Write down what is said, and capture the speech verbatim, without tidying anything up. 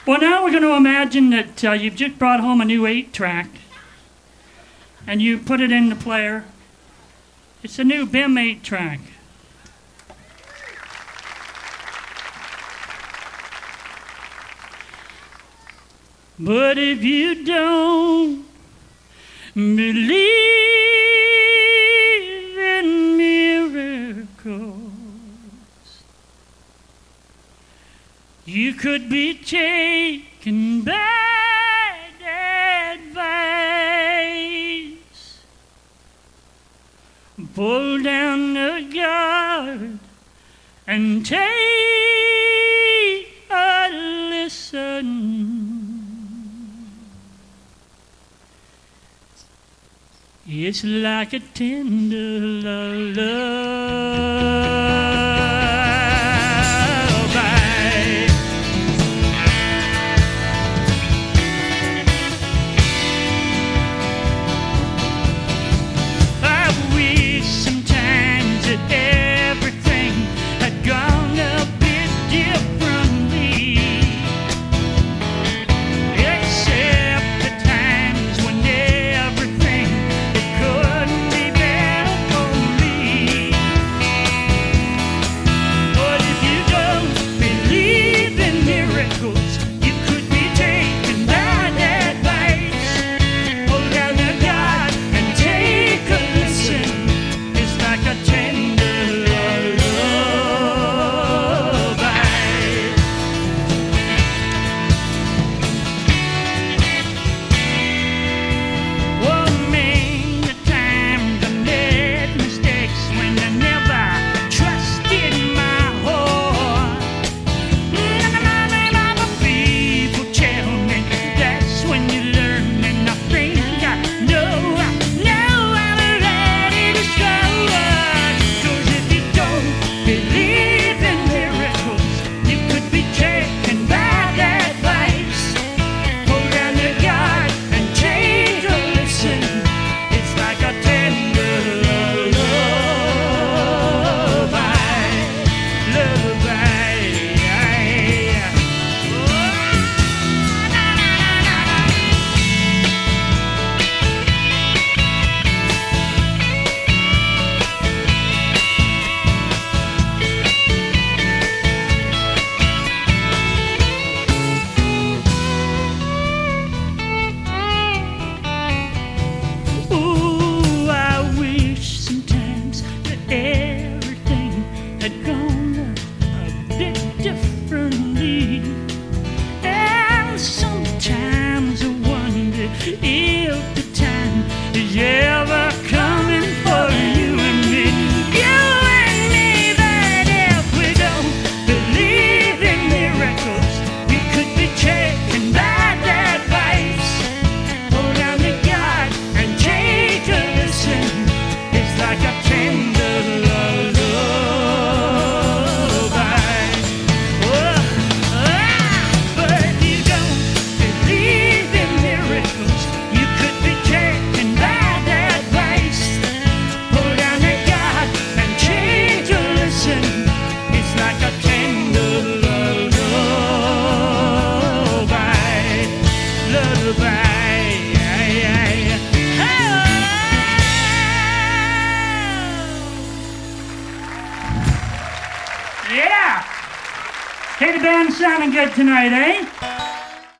Well, now we're going to imagine that uh, you've just brought home a new eight track and you put it in the player. It's a new B I M eight track. But if you don't believe in miracles, you could be taken bad advice. Pull down the guard and take a listen. It's like a tender lullaby. Yeah! Okay, the band's sounding good tonight, eh?